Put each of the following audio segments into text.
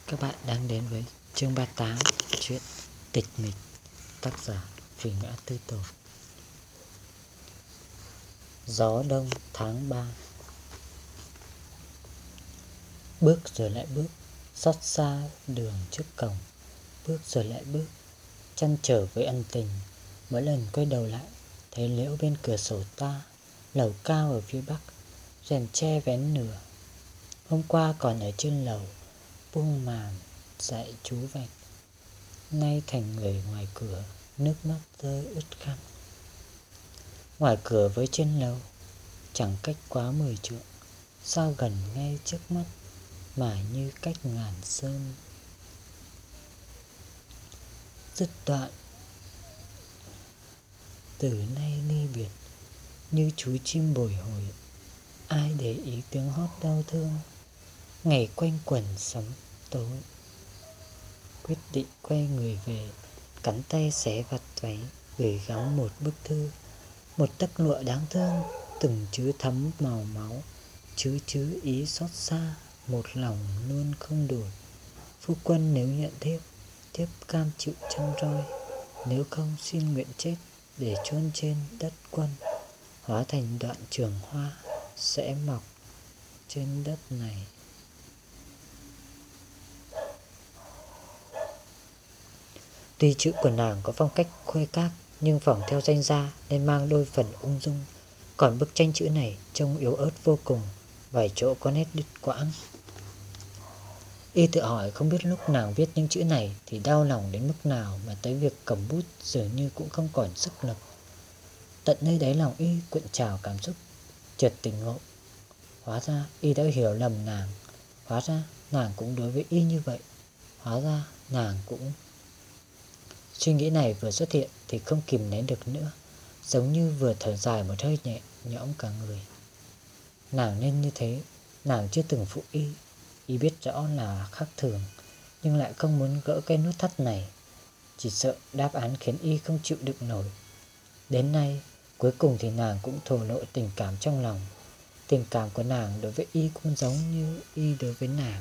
Các bạn đang đến với chương 38 chuyện Tịch Mịch, tác giả Phỉ Ngã Tư Tổ. Gió đông tháng 3. Bước rồi lại bước, xót xa đường trước cổng. Bước rồi lại bước, chăn trở với ân tình. Mỗi lần quay đầu lại, thấy liễu bên cửa sổ ta, lầu cao ở phía bắc, rèm tre vén nửa. Hôm qua còn ở trên lầu, buông màn dạy chú vạch. Nay thành người ngoài cửa, nước mắt rơi ướt khăn. Ngoài cửa với trên lầu, chẳng cách quá 10 trượng, sao gần ngay trước mắt, mà như cách ngàn sơn. Dứt đoạn, từ nay ly biệt, như chú chim bồi hồi, ai để ý tiếng hót đau thương, ngày quanh quẩn sấm tối. Quyết định quay người về, cắn tay xé vạt váy, gửi gắm một bức thư, một tấc lụa đáng thương, từng chữ thấm màu máu, chữ ý xót xa, một lòng luôn không đổi. Phu quân nếu nhận thiếp cam chịu chăm roi, nếu không xin nguyện chết để chôn trên đất quân, hóa thành đoạn trường hoa sẽ mọc trên đất này. Tuy chữ của nàng có phong cách khuê các, nhưng phỏng theo danh gia nên mang đôi phần ung dung. Còn bức tranh chữ này trông yếu ớt vô cùng, vài chỗ có nét đứt quãng. Y tự hỏi không biết lúc nàng viết những chữ này thì đau lòng đến mức nào mà tới việc cầm bút dường như cũng không còn sức lực. Tận nơi đáy lòng Y cuộn trào cảm xúc, chợt tỉnh ngộ. Hóa ra Y đã hiểu lầm nàng, hóa ra nàng cũng đối với Y như vậy, hóa ra nàng cũng... Suy nghĩ này vừa xuất hiện thì không kìm nén được nữa, giống như vừa thở dài một hơi nhẹ nhõm cả người. Nàng nên như thế, nàng chưa từng phụ Y biết rõ là khác thường, nhưng lại không muốn gỡ cái nút thắt này, chỉ sợ đáp án khiến Y không chịu đựng nổi. Đến nay, cuối cùng thì nàng cũng thổ lộ tình cảm trong lòng. Tình cảm của nàng đối với Y cũng giống như Y đối với nàng.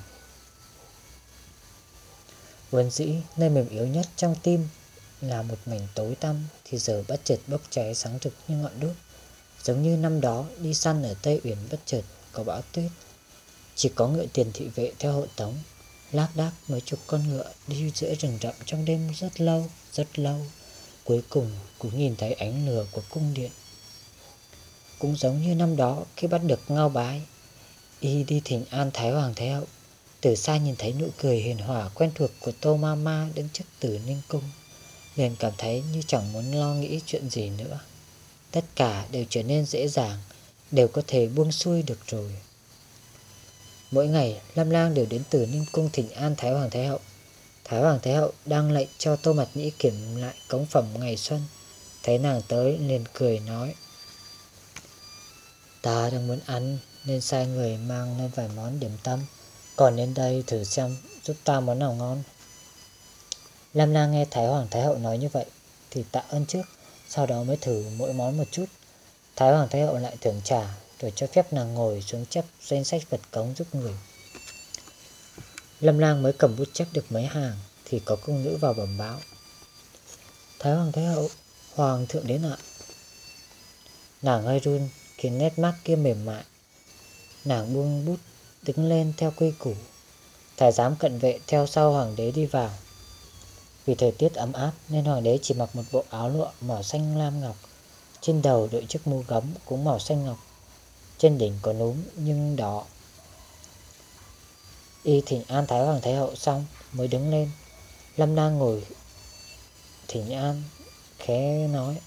Vốn dĩ nơi mềm yếu nhất trong tim là một mảnh tối tăm, thì giờ bất chợt bốc cháy sáng rực như ngọn đuốc. Giống như năm đó đi săn ở Tây Uyển, bất chợt có bão tuyết, chỉ có ngựa tiền thị vệ theo hộ tống, lác đác mấy chục con ngựa đi giữa rừng rậm trong đêm rất lâu, cuối cùng cũng nhìn thấy ánh lửa của cung điện. Cũng giống như năm đó khi bắt được Ngao Bái, Y đi thỉnh an Thái Hoàng Thái Hậu, từ xa nhìn thấy nụ cười hiền hòa quen thuộc của Tô Mama đứng trước Tử Ninh Cung, liền cảm thấy như chẳng muốn lo nghĩ chuyện gì nữa. Tất cả đều trở nên dễ dàng, đều có thể buông xuôi được rồi. Mỗi ngày Lâm Lang đều đến Tử Ninh Cung thỉnh an Thái Hoàng Thái Hậu. Thái Hoàng Thái Hậu đang lệnh cho Tô Mạt Nhĩ kiểm lại cống phẩm ngày xuân. Thấy nàng tới liền cười nói: Ta đang muốn ăn nên sai người mang lên vài món điểm tâm, còn đến đây thử xem giúp ta món nào ngon. Lâm Lang nghe Thái Hoàng Thái Hậu nói như vậy thì tạ ơn trước, sau đó mới thử mỗi món một chút. Thái Hoàng Thái Hậu lại thưởng trà, rồi cho phép nàng ngồi xuống chép danh sách vật cống giúp người. Lâm Lang mới cầm bút chép được mấy hàng thì có cung nữ vào bẩm báo: Thái Hoàng Thái Hậu, Hoàng thượng đến ạ. Nàng hơi run khiến nét mắt kia mềm mại. Nàng buông bút đứng lên theo quy củ. Thái giám cận vệ theo sau hoàng đế đi vào. Vì thời tiết ấm áp nên hoàng đế chỉ mặc một bộ áo lụa màu xanh lam ngọc, trên đầu đội chiếc mũ gấm cũng màu xanh ngọc, trên đỉnh có núm nhưng đỏ. Y thỉnh an Thái Hoàng Thái Hậu xong mới đứng lên. Lâm Lang ngồi thỉnh an, khẽ nói: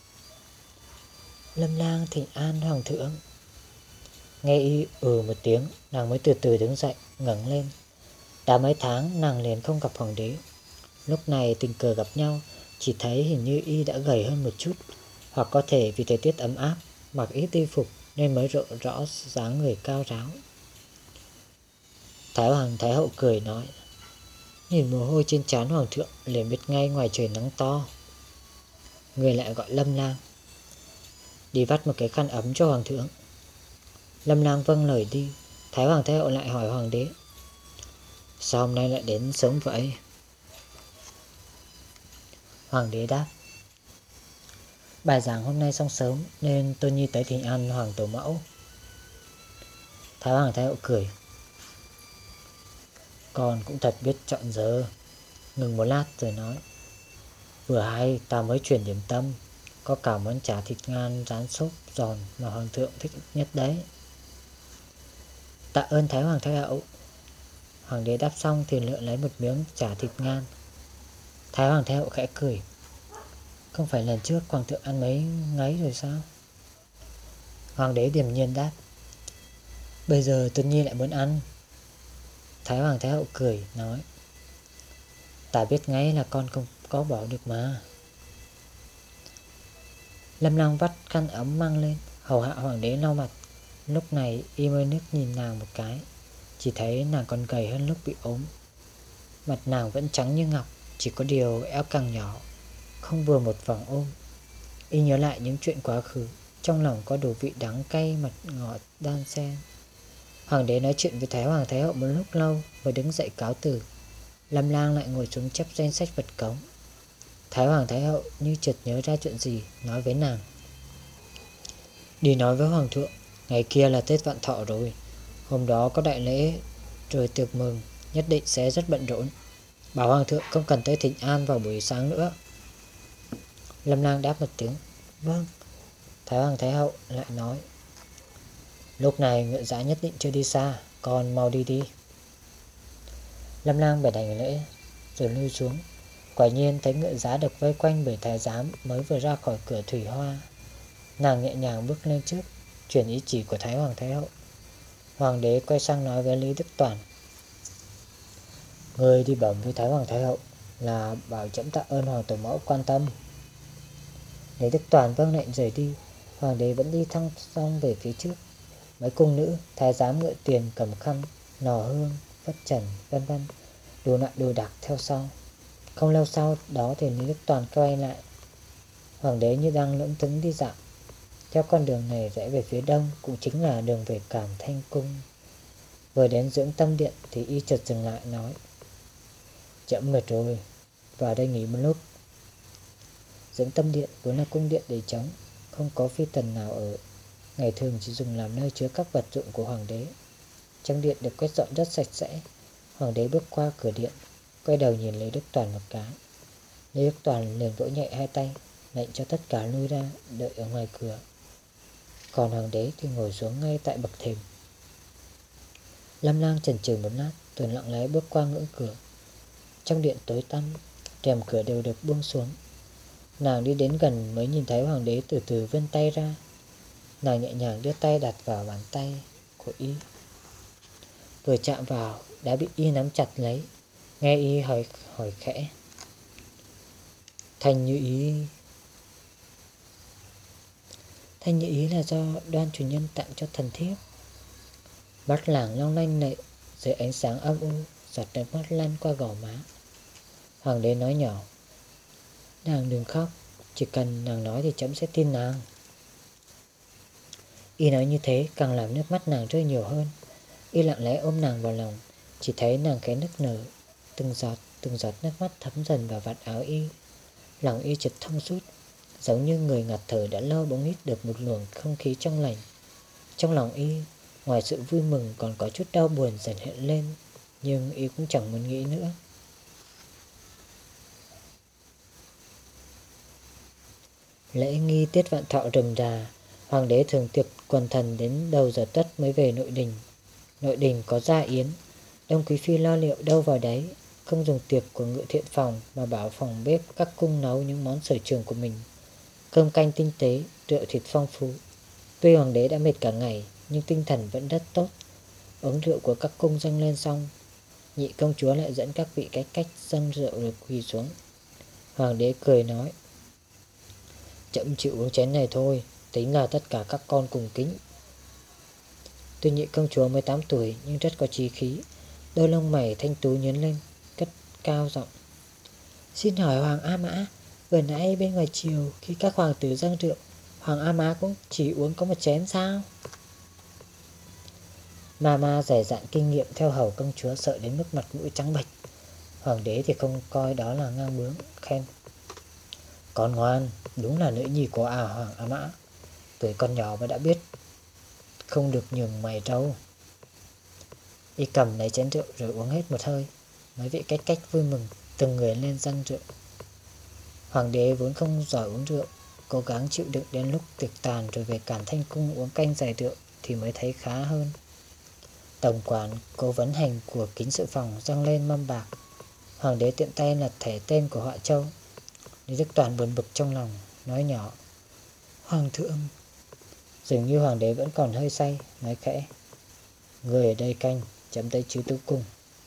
Lâm Lang thỉnh an Hoàng thượng. Nghe Y một tiếng, nàng mới từ từ đứng dậy, ngẩng lên. Đã mấy tháng nàng liền không gặp hoàng đế, lúc này tình cờ gặp nhau, chỉ thấy hình như Y đã gầy hơn một chút, hoặc có thể vì thời tiết ấm áp, mặc ít y phục nên mới lộ rõ dáng người cao ráo. Thái Hoàng Thái Hậu cười nói: Nhìn mồ hôi trên trán hoàng thượng liền biết ngay ngoài trời nắng to. Người lại gọi Lâm Lang, đi vắt một cái khăn ấm cho hoàng thượng. Lâm Lang vâng lời đi. Thái Hoàng Thái Hậu lại hỏi hoàng đế: Sao hôm nay lại đến sớm vậy? Hoàng đế đáp. Bài giảng hôm nay xong sớm nên tôi nhi tới thỉnh an hoàng tổ mẫu. Thái hoàng thái hậu cười. Con cũng thật biết chọn giờ. Ngừng một lát rồi nói. Vừa hay ta mới chuyển điểm tâm, có cả món chả thịt ngan rán xốp giòn mà hoàng thượng thích nhất đấy. Tạ ơn Thái hoàng thái hậu. Hoàng đế đáp xong thì lựa lấy một miếng chả thịt ngan. Thái hoàng thái hậu khẽ cười. Không phải lần trước hoàng thượng ăn mấy ngấy rồi sao? Hoàng đế điềm nhiên đáp. Bây giờ Tuân Nhi lại muốn ăn. Thái hoàng thái hậu cười nói. Ta biết ngay là con không có bỏ được mà. Lâm Lang vắt khăn ấm mang lên hầu hạ hoàng đế lau mặt. Lúc này y mới nước nhìn nàng một cái, chỉ thấy nàng còn gầy hơn lúc bị ốm. Mặt nàng vẫn trắng như ngọc, chỉ có điều eo càng nhỏ, không vừa một vòng ôm. Y nhớ lại những chuyện quá khứ, trong lòng có đủ vị đắng cay mật ngọt đan xen. Hoàng đế nói chuyện với Thái hoàng thái hậu một lúc lâu mới đứng dậy cáo từ. Lâm Lang lại ngồi xuống chép danh sách vật cống. Thái hoàng thái hậu như chợt nhớ ra chuyện gì, nói với nàng. Đi nói với hoàng thượng, ngày kia là Tết Vạn Thọ rồi, hôm đó có đại lễ rồi tiệc mừng, nhất định sẽ rất bận rộn. Bảo hoàng thượng không cần tới thỉnh an vào buổi sáng nữa. Lâm Lang đáp một tiếng. Vâng. Thái hoàng thái hậu lại nói. Lúc này ngựa giá nhất định chưa đi xa, con mau đi đi. Lâm Lang bèn hành lễ rồi lui xuống. Quả nhiên thấy ngựa giá được vây quanh bởi thái giám mới vừa ra khỏi cửa thủy hoa. Nàng nhẹ nhàng bước lên trước, chuyển ý chỉ của Thái hoàng thái hậu. Hoàng đế quay sang nói với Lý Đức Toàn. Người đi bẩm với Thái hoàng thái hậu là bảo trẫm tạ ơn hoàng tổ mẫu quan tâm. Lý Đức Toàn vâng lệnh rời đi. Hoàng đế vẫn đi thong dong về phía trước. Mấy cung nữ, thái giám ngựa tiền cầm khăn, nò hương, phất trần, vân vân, đủ loại đồ đạc theo sau. Không lâu sau đó thì Lý Đức Toàn quay lại. Hoàng đế như đang lững thững đi dạo. Theo con đường này rẽ về phía đông, cũng chính là đường về Cảm Thanh Cung. Vừa đến Dưỡng Tâm Điện thì y chợt dừng lại nói. Chậm mệt rồi, vào đây nghỉ một lúc. Dưỡng Tâm Điện vốn là cung điện để trống, không có phi tần nào ở. Ngày thường chỉ dùng làm nơi chứa các vật dụng của hoàng đế. Trong điện được quét dọn rất sạch sẽ. Hoàng đế bước qua cửa điện, quay đầu nhìn Lý Đức Toàn một cái. Lý Đức Toàn liền vỗ nhẹ hai tay, lệnh cho tất cả lui ra, đợi ở ngoài cửa. Còn hoàng đế thì ngồi xuống ngay tại bậc thềm. Lâm Lang chần chừ một lát, rồi lặng lẽ bước qua ngưỡng cửa. Trong điện tối tăm, rèm cửa đều được buông xuống. Nàng đi đến gần mới nhìn thấy hoàng đế từ từ vươn tay ra. Nàng nhẹ nhàng đưa tay đặt vào bàn tay của y. Vừa chạm vào đã bị y nắm chặt lấy. Nghe y hỏi khẽ. Thanh như ý là do Đoan chủ nhân tặng cho thần thiếp. Mắt làng long lanh lệ dưới ánh sáng âm u, giọt nước mắt lăn qua gò má. Hoàng đế nói nhỏ. Nàng đừng khóc, chỉ cần nàng nói thì trẫm sẽ tin nàng. Y nói như thế càng làm nước mắt nàng rơi nhiều hơn. Y lặng lẽ ôm nàng vào lòng, chỉ thấy nàng khẽ nức nở. Từng giọt nước mắt thấm dần vào vạt áo y. Lòng y chợt thông suốt, giống như người ngạt thở đã lâu bỗng hít được một luồng không khí trong lành. Trong lòng y, ngoài sự vui mừng còn có chút đau buồn dần hiện lên, nhưng y cũng chẳng muốn nghĩ nữa. Lễ nghi Tết Vạn Thọ rườm rà, hoàng đế thường tiệc quần thần đến đầu giờ tất mới về nội đình. Nội đình có gia yến, Đông quý phi lo liệu đâu vào đấy, không dùng tiệc của ngự thiện phòng mà bảo phòng bếp các cung nấu những món sở trường của mình. Cơm canh tinh tế, rượu thịt phong phú. Tuy hoàng đế đã mệt cả ngày, nhưng tinh thần vẫn rất tốt. Uống rượu của các cung dâng lên xong, nhị công chúa lại dẫn các vị cách dâng rượu rồi quỳ xuống. Hoàng đế cười nói. Chậm chịu uống chén này thôi, tính là tất cả các con cùng kính. Tuy nhị công chúa mới 8 tuổi nhưng rất có chí khí. Đôi lông mày thanh tú nhướng lên, cất cao giọng. Xin hỏi Hoàng A Mã, vừa nãy bên ngoài chiều khi các hoàng tử dâng rượu, Hoàng A Mã cũng chỉ uống có một chén sao? Mama dày dạn kinh nghiệm theo hầu công chúa sợ đến mức mặt mũi trắng bệch. Hoàng đế thì không coi đó là ngang bướng, khen: "Con ngoan, đúng là nữ nhi của Hoàng A Mã. Tuổi con nhỏ mà đã biết không được nhường mày trâu." Y cầm lấy chén rượu rồi uống hết một hơi. Mấy vị cách cách vui mừng, từng người lên răn rượu. Hoàng đế vốn không giỏi uống rượu, cố gắng chịu đựng đến lúc tiệc tàn rồi về Càn Thanh Cung uống canh giải rượu thì mới thấy khá hơn. Tổng quản cố vấn hành của kính sự phòng dâng lên mâm bạc. Hoàng đế tiện tay lật thẻ tên của họ Châu. Lý Đức Toàn buồn bực trong lòng, nói nhỏ: "Hoàng thượng." Dường như hoàng đế vẫn còn hơi say, nói khẽ: "Người ở đây canh, chấm tới Chứ Tứ Cung."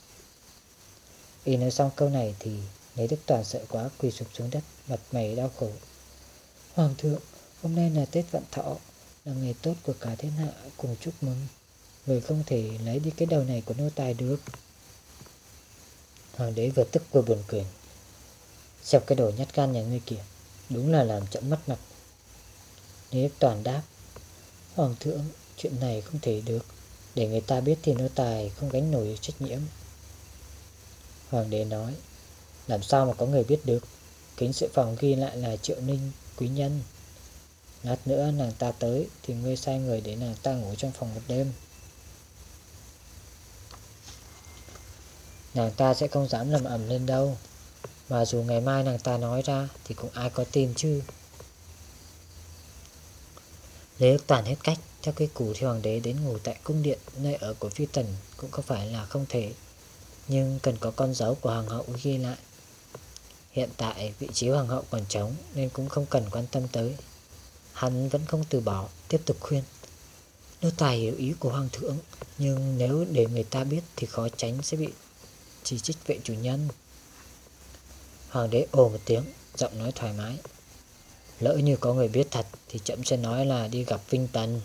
Y nói xong câu này thì Lý Đức Toàn sợ quá quỳ sụp xuống đất, mặt mày đau khổ: "Hoàng thượng, hôm nay là Tết Vạn Thọ, là ngày tốt của cả thiên hạ, cùng chúc mừng. Người không thể lấy đi cái đầu này của nô tài được." Hoàng đế vừa tức vừa buồn cười: "Xem cái đồ nhát gan nhà ngươi kìa, đúng là làm chậm mất mặt." Lý Đức Toàn đáp: "Hoàng thượng, chuyện này không thể được, để người ta biết thì nô tài không gánh nổi trách nhiệm." Hoàng đế nói: "Làm sao mà có người biết được? Kính sự phòng ghi lại là Triệu Ninh quý nhân. Lát nữa nàng ta tới thì ngươi sai người để nàng ta ngủ trong phòng một đêm. Nàng ta sẽ không dám làm ầm lên đâu, mà dù ngày mai nàng ta nói ra thì cũng ai có tin chứ." Lê Đức Toàn hết cách. Theo quy củ thì hoàng đế đến ngủ tại cung điện, nơi ở của phi tần, cũng không phải là không thể, nhưng cần có con dấu của hoàng hậu ghi lại. Hiện tại vị trí hoàng hậu còn trống nên cũng không cần quan tâm tới. Hắn vẫn không từ bỏ, tiếp tục khuyên: "Nô tài hiểu ý của hoàng thượng, nhưng nếu để người ta biết thì khó tránh sẽ bị chỉ trích vệ chủ nhân." Hoàng đế ồ một tiếng, giọng nói thoải mái: "Lỡ như có người biết thật thì trẫm sẽ nói là đi gặp Vinh Tần."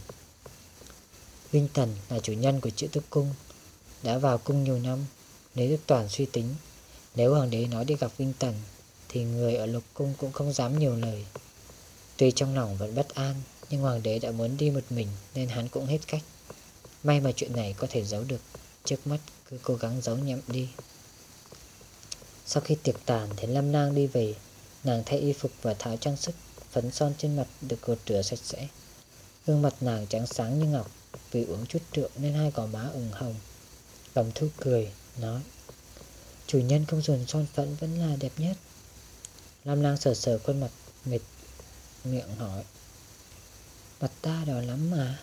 Vinh Tần là chủ nhân của Chữ Tứ Cung, đã vào cung nhiều năm. Lý Đức Toàn suy tính, nếu hoàng đế nói đi gặp Vinh Tần thì người ở Lục Cung cũng không dám nhiều lời. Tuy trong lòng vẫn bất an, nhưng hoàng đế đã muốn đi một mình nên hắn cũng hết cách. May mà chuyện này có thể giấu được, trước mắt cứ cố gắng giấu nhẹm đi. Sau khi tiệc tàn thì Lâm Nang đi về. Nàng thay y phục và tháo trang sức, phấn son trên mặt được gột rửa sạch sẽ. Gương mặt nàng trắng sáng như ngọc, vì uống chút rượu nên hai gò má ửng hồng. Cẩm Thu cười, nói: "Chủ nhân không dùng son phấn vẫn là đẹp nhất." Lâm Nang sờ sờ khuôn mặt mệt, miệng hỏi: "Mặt ta đỏ lắm mà."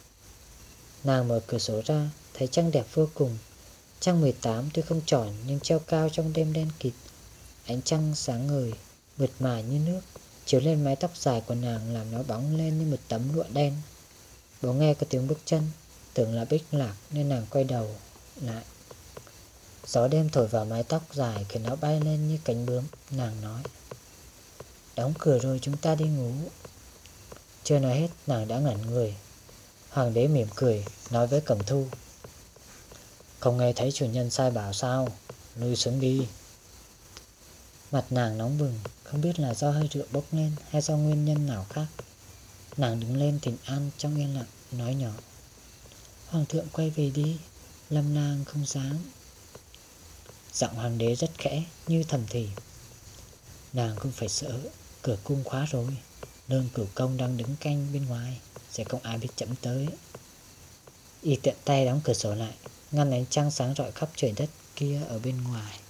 Nàng mở cửa sổ ra, thấy trăng đẹp vô cùng. Trăng 18 tuy không tròn nhưng treo cao trong đêm đen kịt. Ánh trăng sáng ngời, mượt mà như nước, chiếu lên mái tóc dài của nàng làm nó bóng lên như một tấm lụa đen. Bỗng nghe có tiếng bước chân, tưởng là Bích Lạc nên nàng quay đầu lại. Gió đêm thổi vào mái tóc dài khiến nó bay lên như cánh bướm. Nàng nói: "Đóng cửa rồi, chúng ta đi ngủ." Chưa nói hết nàng đã ngẩn người. Hoàng đế mỉm cười, nói với Cẩm Thu: "Không nghe thấy chủ nhân sai bảo sao? Lui xuống đi." Mặt nàng nóng bừng, không biết là do hơi rượu bốc lên hay do nguyên nhân nào khác. Nàng đứng lên thỉnh an trong yên lặng, nói nhỏ: "Hoàng thượng quay về đi, Lâm Nang không dám." Giọng hoàng đế rất khẽ, như thầm thì: "Nàng không phải sợ, cửa cung khóa rồi, Nương Cửu Công đang đứng canh bên ngoài, sẽ không ai biết chậm tới." Y tiện tay đóng cửa sổ lại, ngăn ánh trăng sáng rọi khắp trời đất kia ở bên ngoài.